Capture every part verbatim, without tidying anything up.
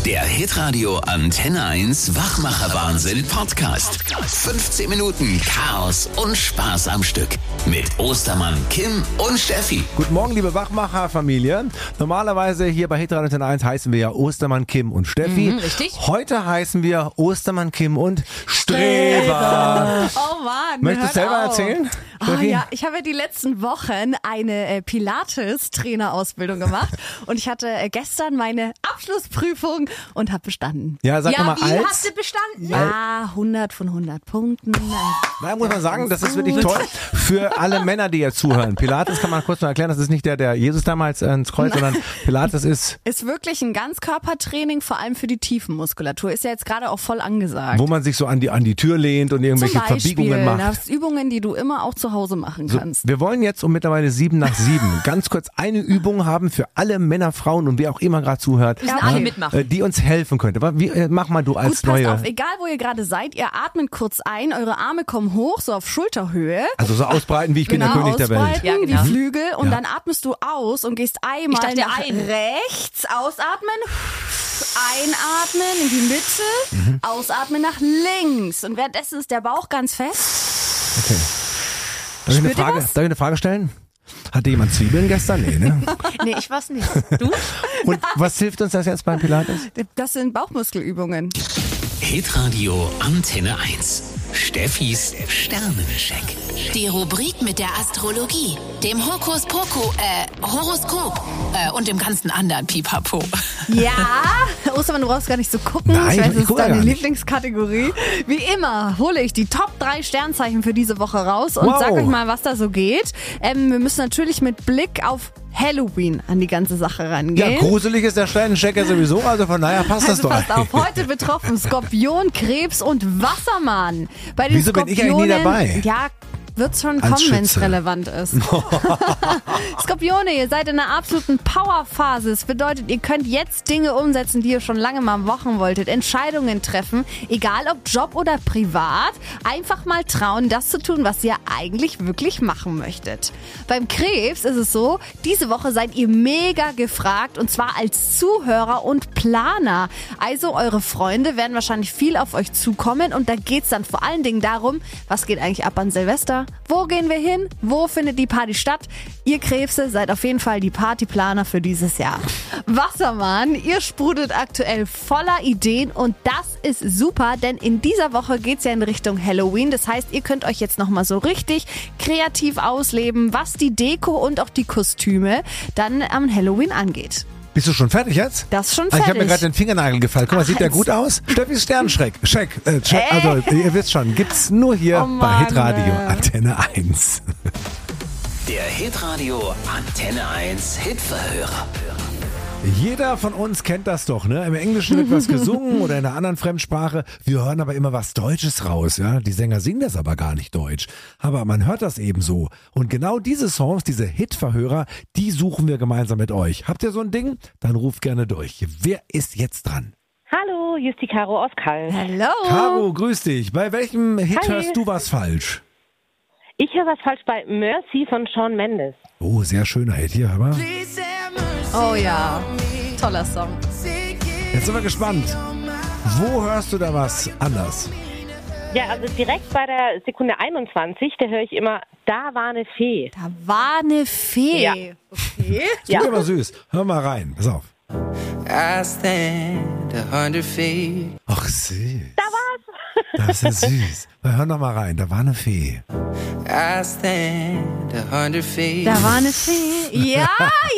Der Hitradio Antenne eins Wachmacher-Wahnsinn Podcast. fünfzehn Minuten Chaos und Spaß am Stück. Mit Ostermann, Kim und Steffi. Guten Morgen, liebe Wachmacher-Familie. Normalerweise hier bei Hitradio Antenne eins heißen wir ja Ostermann, Kim und Steffi. Mhm, richtig. Heute heißen wir Ostermann, Kim und Streber. Oh Mann. Möchtest du hört selber auf. erzählen? Oh Steffi? ja, ich habe ja die letzten Wochen eine äh, Pilates-Trainerausbildung gemacht und ich hatte äh, gestern meine Abschlussprüfung und habe bestanden. Ja, sag Ja, mal wie als. hast du bestanden? Ja, hundert von hundert Punkten. Da muss man sagen, das ist wirklich toll für alle Männer, die jetzt zuhören. Pilates kann man kurz mal erklären, das ist nicht der, der Jesus damals ins Kreuz, sondern Pilates ist, Ist wirklich ein Ganzkörpertraining, vor allem für die Tiefenmuskulatur. Ist ja jetzt gerade auch voll angesagt. wo man sich so an die, an die Tür lehnt und irgendwelche Zum Beispiel, Verbiegungen macht. das Übungen, die du immer auch zu Hause machen So, kannst. wir wollen jetzt um mittlerweile sieben nach sieben ganz kurz eine Übung haben für alle Männer, Frauen und wer auch immer gerade zuhört, Müssen Ja, alle okay. mitmachen. äh, die uns helfen könnte. Aber wie, äh, mach mal du als Gut, passt neue. auf, egal wo ihr gerade seid, ihr atmet kurz ein, eure Arme kommen hoch, so auf Schulterhöhe. Also so ausbreiten, wie ich bin der König der Welt. ausbreiten, Ja, genau. wie Flügel und Ja. dann atmest du aus und gehst einmal Ich dachte, nach ein. rechts, ausatmen, einatmen in die Mitte, Mhm. ausatmen nach links und währenddessen ist der Bauch ganz fest. Okay. Darf ich, eine Spürt ihr Frage, was? darf ich eine Frage stellen? Hatte jemand Zwiebeln gestern? Nee, ne? Nee, ich weiß nicht. Du? Und was hilft uns das jetzt beim Pilates? Das sind Bauchmuskelübungen. Hitradio Antenne eins. Steffis Sternencheck. Die Rubrik mit der Astrologie, dem Hokuspoku, äh, Horoskop äh, und dem ganzen anderen Pipapo. Ja, Ostermann, du brauchst gar nicht so gucken. Nein, ich weiß, ich das ist gucke deine gar nicht. Lieblingskategorie. Wie immer hole ich die Top drei Sternzeichen für diese Woche raus und Wow. sag euch mal, was da so geht. Ähm, wir müssen natürlich mit Blick auf Halloween an die ganze Sache Ja, rangehen. gruselig ist der Sternencheck ja sowieso, also von daher passt Also das passt doch. auf, heute betroffen Skorpion, Krebs und Wassermann. Bei den Wieso bin ich Skorpionen, eigentlich nie dabei? Ja, wird's schon Als kommen, wenn es Schütze. relevant ist. Skorpione, ihr seid in einer absoluten Powerphase. Das bedeutet, ihr könnt jetzt Dinge umsetzen, die ihr schon lange mal machen wolltet. Entscheidungen treffen, egal ob Job oder privat. Einfach mal trauen, das zu tun, was ihr eigentlich wirklich machen möchtet. Beim Krebs ist es so, diese Woche seid ihr mega gefragt und zwar als Zuhörer und Planer. Also eure Freunde werden wahrscheinlich viel auf euch zukommen und da geht's dann vor allen Dingen darum, was geht eigentlich ab an Silvester? Wo gehen wir hin? Wo findet die Party statt? Ihr Krebse seid auf jeden Fall die Partyplaner für dieses Jahr. Wassermann, ihr sprudelt aktuell voller Ideen und das ist super, denn in dieser Woche geht's ja in Richtung Halloween. Das heißt, ihr könnt euch jetzt nochmal so richtig kreativ ausleben, was die Deko und auch die Kostüme dann am Halloween angeht. Bist du schon fertig jetzt? Das ist schon Ah, Ich habe fertig. mir gerade den Fingernagel gefallen. Guck mal, Ach, sieht der jetzt. gut aus? Steffis Sternenschreck. Check. Äh, check. Also, ihr wisst schon, gibt's nur hier Oh bei Mann, Hitradio äh. Antenne eins. Der Hitradio Antenne eins Hitverhörer. Jeder von uns kennt das doch, ne? Im Englischen wird was gesungen oder in einer anderen Fremdsprache. Wir hören aber immer was Deutsches raus, ja? Die Sänger singen das aber gar nicht deutsch. Aber man hört das eben so. Und genau diese Songs, diese Hitverhörer, die suchen wir gemeinsam mit euch. Habt ihr so ein Ding? Dann ruft gerne durch. Wer ist jetzt dran? Hallo, hier ist die Caro aus Kall. Hallo. Caro, grüß dich. Bei welchem Hit Hi. hörst du was falsch? Ich höre was falsch bei Mercy von Shawn Mendes. Oh, sehr schöner Hit. Hier, hör mal. Oh ja, toller Song. Jetzt sind wir gespannt. Wo hörst du da was anders? Ja, also direkt bei der Sekunde einundzwanzig, da höre ich immer, da war eine Fee. Da war eine Fee. Ja. Okay. Ja. Super süß. Hör mal rein. Pass auf. I stand a hundred feet. Ach, süß. Da war's. Das ist ja süß. Hör noch mal rein. Da war eine Fee. I stand a hundred feet. Da war eine Fee. Ja,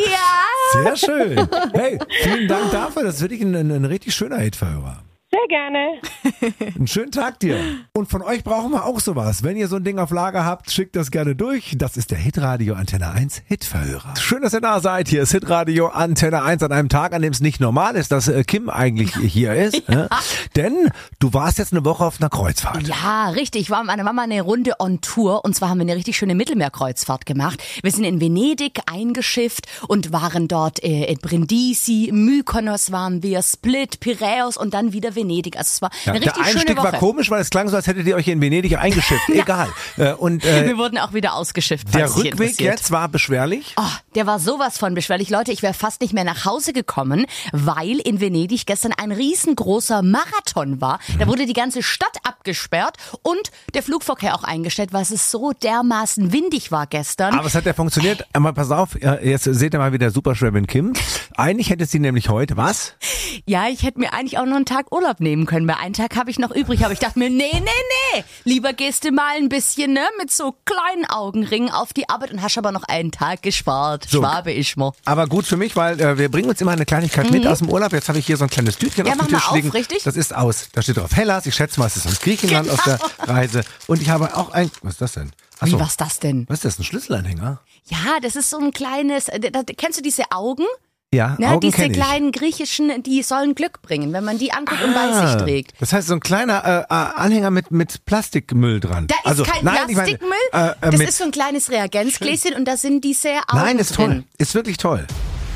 ja. Sehr schön. Hey, vielen Dank dafür. Das ist wirklich ein, ein, ein richtig schöner Hitverhörer. Sehr gerne. Einen schönen Tag dir. Und von euch brauchen wir auch sowas. Wenn ihr so ein Ding auf Lager habt, schickt das gerne durch. Das ist der Hitradio Antenne eins Hitverhörer. Schön, dass ihr da seid. Hier ist Hitradio Antenne eins an einem Tag, an dem es nicht normal ist, dass äh, Kim eigentlich hier ist. Ja. Ne? Denn du warst jetzt eine Woche auf einer Kreuzfahrt. Ja, richtig. Ich war mit meiner Mama eine Runde on Tour und zwar haben wir eine richtig schöne Mittelmeerkreuzfahrt gemacht. Wir sind in Venedig eingeschifft und waren dort äh, in Brindisi, Mykonos waren wir, Split, Piräus und dann wieder Venedig. Also es war Ja, eine der richtig schöne Einstieg Woche. war komisch, weil es klang so, als hättet ihr euch in Venedig eingeschifft. Egal. Äh, Und äh, Wir wurden auch wieder ausgeschifft. der falls dich Rückweg interessiert. jetzt war beschwerlich. Oh, der war sowas von beschwerlich. Leute, ich wäre fast nicht mehr nach Hause gekommen, weil in Venedig gestern ein riesengroßer Marathon war. Da wurde die ganze Stadt abgesperrt und der Flugverkehr auch eingestellt, weil es so dermaßen windig war gestern. Aber es hat ja funktioniert. Aber pass auf, äh, jetzt seht ihr mal wieder Superschwäbin Kim. Eigentlich hätte sie nämlich heute was? Ja, ich hätte mir eigentlich auch noch einen Tag Urlaub nehmen können, weil einen Tag habe ich noch übrig. Aber ich dachte mir, nee, nee, nee, lieber gehst du mal ein bisschen ne, mit so kleinen Augenringen auf die Arbeit und hast aber noch einen Tag gespart. So. Schwabe ich mal. Aber gut für mich, weil äh, wir bringen uns immer eine Kleinigkeit mit aus dem Urlaub. Jetzt habe ich hier so ein kleines Tütchen Ja, auf mach dem mal Tisch auf, liegen. richtig? Das ist aus. Da steht drauf Hellas. Ich schätze mal, es ist aus Griechenland aus der Reise. Und ich habe auch ein... Was ist das denn? Ach Wie, so. was ist das denn? Was ist das? Ein Schlüsselanhänger? Ja, das ist so ein kleines, äh, da, kennst du diese Augen? Ja, Ne, Augen diese kenn ich. kleinen griechischen, die sollen Glück bringen, wenn man die anguckt und bei Ah, sich trägt. Das heißt, so ein kleiner äh, äh, Anhänger mit, mit Plastikmüll dran. Da ist also, kein nein, ich meine, Plastikmüll, äh, äh, das mit, ist so ein kleines Reagenzgläschen und da sind diese Augen Nein, ist toll. drin. Ist wirklich toll.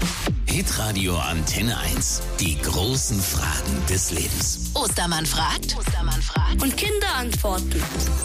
Hitradio Antenne eins. Die großen Fragen des Lebens. Ostermann fragt. Ostermann fragt. Und Kinder antworten.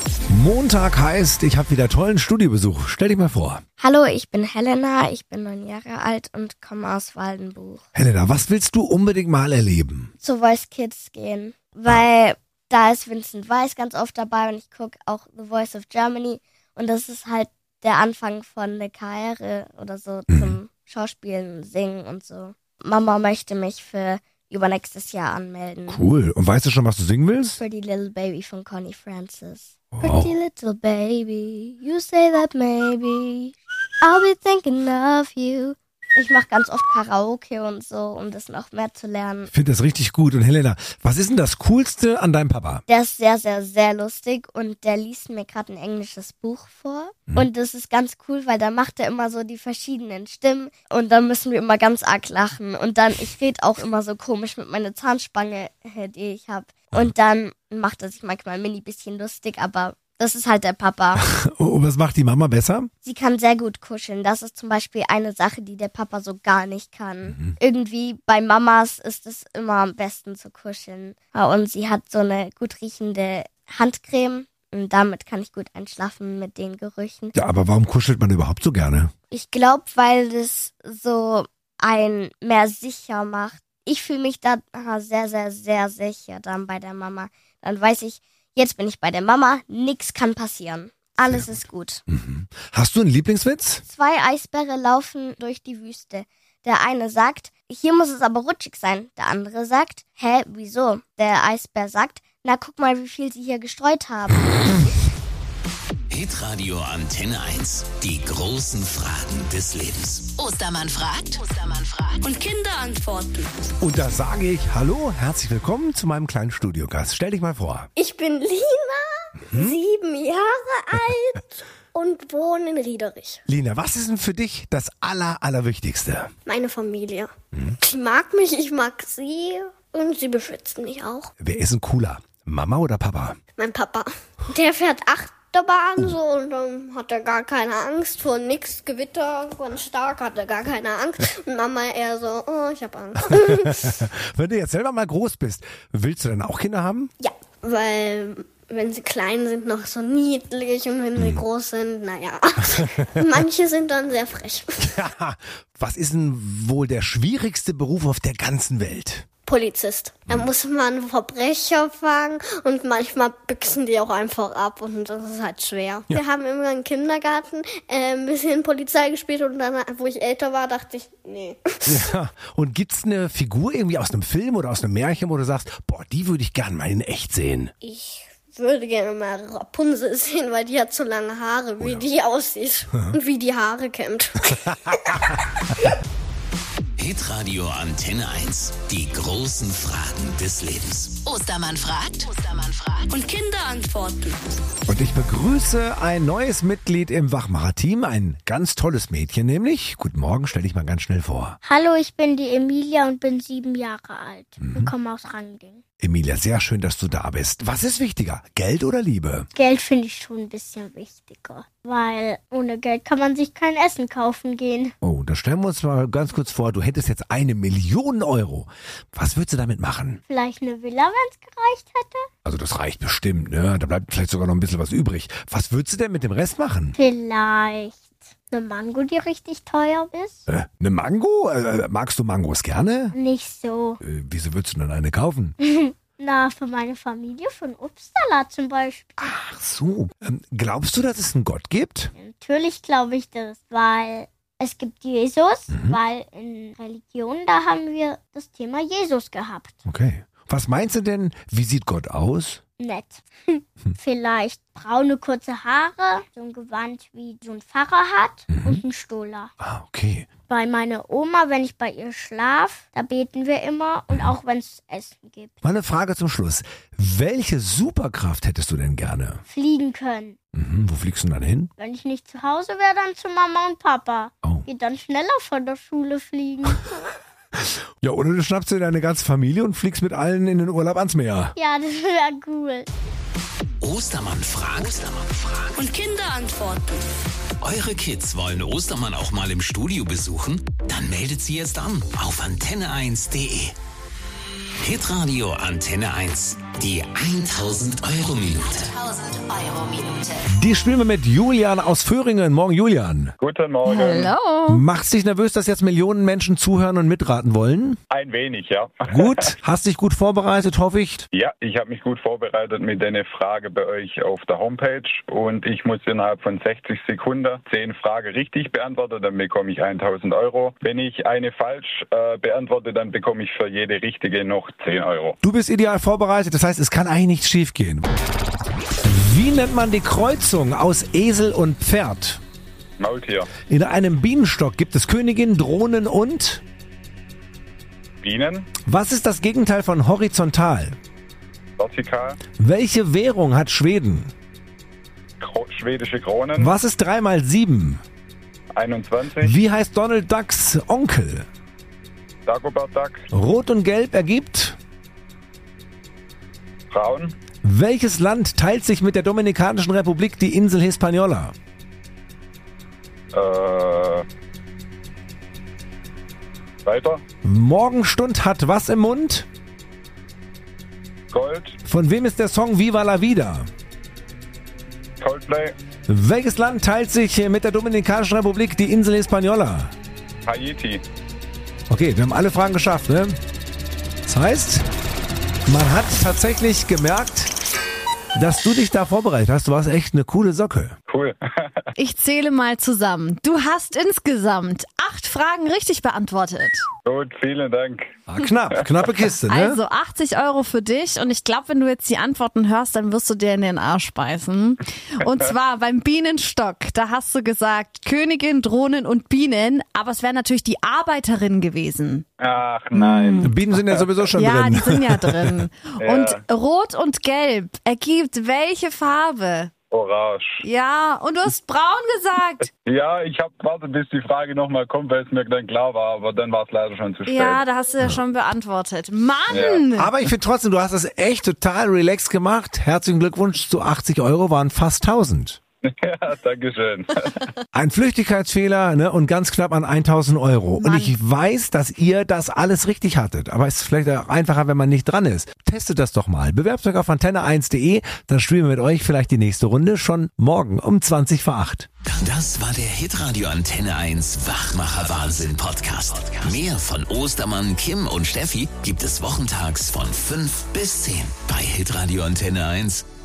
Montag heißt, ich habe wieder tollen Studiobesuch. Stell dich mal vor. Hallo, ich bin Helena, ich bin neun Jahre alt und komme aus Waldenbuch. Helena, was willst du unbedingt mal erleben? Zu Voice Kids gehen, weil da ist Vincent Weiss ganz oft dabei und ich gucke auch The Voice of Germany und das ist halt der Anfang von einer Karriere oder so Mhm. zum Schauspielen, Singen und so. Mama möchte mich für übernächstes Jahr anmelden. Cool. Und weißt du schon, was du singen willst? Pretty Little Baby von Connie Francis. Wow. Pretty little baby, you say that maybe I'll be thinking of you. Ich mache ganz oft Karaoke und so, um das noch mehr zu lernen. Ich finde das richtig gut. Und Helena, was ist denn das Coolste an deinem Papa? Der ist sehr, sehr, sehr lustig und der liest mir gerade ein englisches Buch vor. Mhm. Und das ist ganz cool, weil da macht er immer so die verschiedenen Stimmen und dann müssen wir immer ganz arg lachen. Und dann, ich rede auch immer so komisch mit meiner Zahnspange, die ich habe. Und dann macht er sich manchmal ein mini bisschen lustig, aber das ist halt der Papa. Und was macht die Mama besser? Sie kann sehr gut kuscheln. Das ist zum Beispiel eine Sache, die der Papa so gar nicht kann. Mhm. Irgendwie bei Mamas ist es immer am besten zu kuscheln. Und sie hat so eine gut riechende Handcreme. Und damit kann ich gut einschlafen mit den Gerüchen. Ja, aber warum kuschelt man überhaupt so gerne? Ich glaube, weil das so ein mehr sicher macht. Ich fühle mich da sehr, sehr, sehr sicher dann bei der Mama. Dann weiß ich, jetzt bin ich bei der Mama, nichts kann passieren. Alles ist gut. Mhm. Hast du einen Lieblingswitz? Zwei Eisbären laufen durch die Wüste. Der eine sagt, hier muss es aber rutschig sein. Der andere sagt, hä, wieso? Der Eisbär sagt, na guck mal, wie viel sie hier gestreut haben. Hitradio Antenne eins. Die großen Fragen des Lebens. Ostermann fragt. Ostermann fragt. Und Kinder antworten. Und da sage ich, hallo, herzlich willkommen zu meinem kleinen Studiogast. Stell dich mal vor. Ich bin Lina, sieben Jahre alt und wohne in Riederich. Lina, was ist denn für dich das Aller, Allerwichtigste? Meine Familie. Die mag mich, ich mag sie und sie beschützt mich auch. Wer ist denn cooler? Mama oder Papa? Mein Papa, der fährt Achterbahn so und dann hat er gar keine Angst vor nix, Gewitter, ganz stark hat er gar keine Angst. Und Mama eher so, oh, ich hab Angst. Wenn du jetzt selber mal groß bist, willst du dann auch Kinder haben? Ja, weil wenn sie klein sind, noch so niedlich und wenn sie groß sind, naja, manche sind dann sehr frech. Was ist denn wohl der schwierigste Beruf auf der ganzen Welt? Polizist. Da muss man Verbrecher fangen und manchmal büchsen die auch einfach ab und das ist halt schwer. Ja. Wir haben immer im Kindergarten äh, ein bisschen Polizei gespielt und dann, wo ich älter war, dachte ich, nee. Ja. Und gibt's eine Figur irgendwie aus einem Film oder aus einem Märchen, wo du sagst, boah, die würde ich gern mal in echt sehen? Ich würde gerne mal Rapunzel sehen, weil die hat so lange Haare, wie ja. die aussieht und wie die Haare kämmt. Hitradio Antenne eins. Die großen Fragen des Lebens. Ostermann fragt. Ostermann fragt. Und Kinder antworten. Und ich begrüße ein neues Mitglied im Wachmacher-Team, ein ganz tolles Mädchen nämlich. Guten Morgen, stell dich mal ganz schnell vor. Hallo, ich bin die Emilia und bin sieben Jahre alt und komme aus Rangding. Emilia, sehr schön, dass du da bist. Was ist wichtiger, Geld oder Liebe? Geld finde ich schon ein bisschen wichtiger, weil ohne Geld kann man sich kein Essen kaufen gehen. Oh, da stellen wir uns mal ganz kurz vor, du hättest jetzt eine Million Euro. Was würdest du damit machen? Vielleicht eine Villa, wenn es gereicht hätte. Also das reicht bestimmt, ne? Da bleibt vielleicht sogar noch ein bisschen was übrig. Was würdest du denn mit dem Rest machen? Vielleicht eine Mango, die richtig teuer ist. Äh, eine Mango? Äh, magst du Mangos gerne? Nicht so. Äh, wieso würdest du denn eine kaufen? Na, für meine Familie, für einen Obstsalat zum Beispiel. Ach so. Ähm, glaubst du, dass es einen Gott gibt? Natürlich glaube ich das, weil es gibt Jesus, Mhm. weil in Religion, da haben wir das Thema Jesus gehabt. Okay. Was meinst du denn, wie sieht Gott aus? Nett. Vielleicht braune, kurze Haare, so ein Gewand wie so ein Pfarrer hat Mhm. und ein Stola. Ah, okay. Bei meiner Oma, wenn ich bei ihr schlaf, da beten wir immer und auch wenn es Essen gibt. Mal eine Frage zum Schluss. Welche Superkraft hättest du denn gerne? Fliegen können. Mhm, wo fliegst du denn dann hin? Wenn ich nicht zu Hause wäre, dann zu Mama und Papa. Oh. Geht dann schneller von der Schule fliegen. Ja, oder du schnappst dir deine ganze Familie und fliegst mit allen in den Urlaub ans Meer. Ja, das wäre cool. Ostermann fragt. Ostermann fragt. Und Kinder antworten. Eure Kids wollen Ostermann auch mal im Studio besuchen? Dann meldet sie jetzt an auf antenne eins punkt de. Hitradio Antenne eins. Die tausend Euro Minute. tausend Euro Minute. Die spielen wir mit Julian aus Föhringen. Morgen, Julian. Guten Morgen. Hallo. Macht's dich nervös, dass jetzt Millionen Menschen zuhören und mitraten wollen? Ein wenig, ja. Gut. Hast dich gut vorbereitet, hoffe ich? Ja, ich habe mich gut vorbereitet mit einer Frage bei euch auf der Homepage und ich muss innerhalb von sechzig Sekunden zehn Fragen richtig beantworten, dann bekomme ich tausend Euro. Wenn ich eine falsch äh, beantworte, dann bekomme ich für jede richtige noch zehn Euro. Du bist ideal vorbereitet, das heißt, es kann eigentlich nichts schief gehen. Wie nennt man die Kreuzung aus Esel und Pferd? Maultier. In einem Bienenstock gibt es Königin, Drohnen und... Bienen. Was ist das Gegenteil von horizontal? Vertikal. Welche Währung hat Schweden? Kro- schwedische Kronen. Was ist drei mal sieben? einundzwanzig. Wie heißt Donald Ducks Onkel? Dagobert Duck. Rot und Gelb ergibt... Braun. Welches Land teilt sich mit der Dominikanischen Republik die Insel Hispaniola? Äh, weiter. Morgenstund hat was im Mund? Gold. Von wem ist der Song Viva la Vida? Coldplay. Welches Land teilt sich mit der Dominikanischen Republik die Insel Hispaniola? Haiti. Okay, wir haben alle Fragen geschafft, ne? Das heißt, man hat tatsächlich gemerkt, dass du dich da vorbereitet hast. Du warst echt eine coole Socke. Cool. Ich zähle mal zusammen. Du hast insgesamt acht Fragen richtig beantwortet. Gut, vielen Dank. Ah, knapp, knappe Kiste, ne? Also achtzig Euro für dich und ich glaube, wenn du jetzt die Antworten hörst, dann wirst du dir in den Arsch beißen. Und zwar beim Bienenstock, da hast du gesagt Königin, Drohnen und Bienen, aber es wäre natürlich die Arbeiterin gewesen. Ach nein. Bienen sind ja sowieso schon Ja, drin. die sind ja drin. Ja. Und Rot und Gelb ergibt welche Farbe? Orange. Ja, und du hast braun gesagt. Ja, ich habe gewartet, bis die Frage nochmal kommt, weil es mir dann klar war, aber dann war es leider schon zu spät. Ja, da hast du ja schon beantwortet. Mann! Aber ich finde trotzdem, du hast das echt total relaxed gemacht. Herzlichen Glückwunsch zu achtzig Euro, waren fast tausend. Ja, danke schön. Ein Flüchtigkeitsfehler, ne, und ganz knapp an tausend Euro. Mann. Und ich weiß, dass ihr das alles richtig hattet. Aber es ist vielleicht auch einfacher, wenn man nicht dran ist. Testet das doch mal. Bewerbt euch auf antenne eins punkt de. Dann spielen wir mit euch vielleicht die nächste Runde schon morgen um zwanzig vor acht. Das war der Hitradio Antenne eins Wachmacher Wahnsinn Podcast. Mehr von Ostermann, Kim und Steffi gibt es wochentags von fünf bis zehn bei Hitradio Antenne eins.